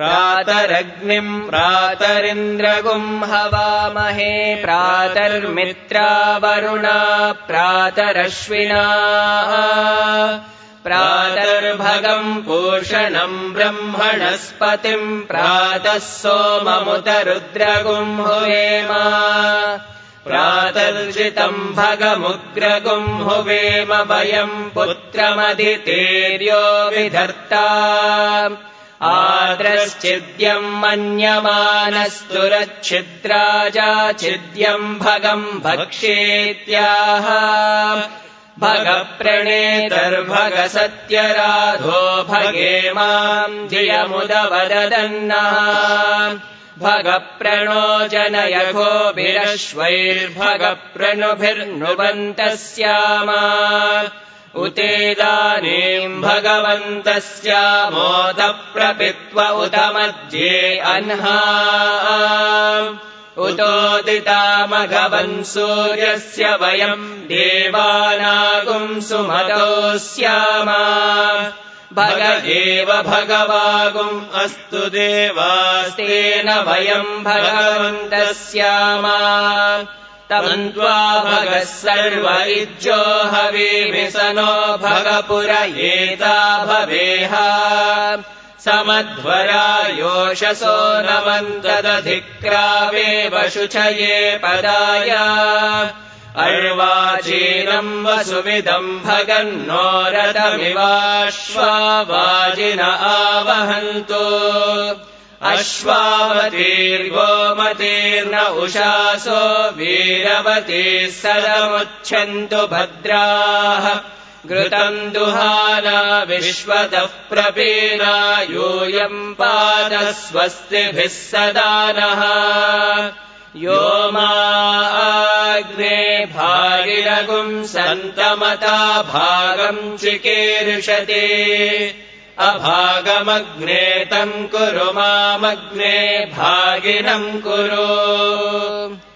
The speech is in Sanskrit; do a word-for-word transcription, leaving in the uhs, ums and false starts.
प्रातरग्निम् प्रातरिन्द्रगुम् हवामहे प्रातर्मित्रा वरुणा प्रातरश्विना प्रातर्भगम् पूषणम् ब्रह्मणस्पतिम् प्रातः सोममुतरुद्रगुम् हुवेम प्रातर्जितम् भगमुग्रगुम् हुवेम वयम् पुत्रमदितेर्यो विधर्ता आद्रश्चिद्यम् मन्यमानस्तुरच्छिद्राजाचिद्यम् भगम् भक्षेत्याह भगप्रणेतर्भगसत्यराधो भगे माम् धियमुदवदन्नः भगप्रणो जनयघोभिरश्वैर्भगप्रणुभिर्नुबन्तस्यामा उतेदानीम् भगवन्तस्यामोदप्रपित्व उत मध्ये अह्ना उतोदितामघवन् सूर्यस्य वयम् देवानागुम् सुमतो स्यामा भग एव भगवागुम् अस्तु देवास्तेन वयम् भगवन्तस्यामा तमन्त्वा भगः सर्व इज्जो हवीमिसनो भगपुर एता भवेह समध्वरा योषसो नमन्तदधिक्रावे वशुचये पदाय अर्वाचीनम् वसुविदम् भगन्नो रथमिवाश्वावाजिन आवहन्तु अश्वावतीर्गोमतीर्न उषासो वीरवतीः सदमुच्छन्तु भद्राः घृतम् दुहाना विश्वतः प्रपीना यूयम् पाद स्वस्तिभिः सदा नः यो मा अग्ने भागिरगुम् सन्तमता भागम् चिकीर्षति अभागमग्ने तम् कुरु मामग्ने भागिनम् कुरु।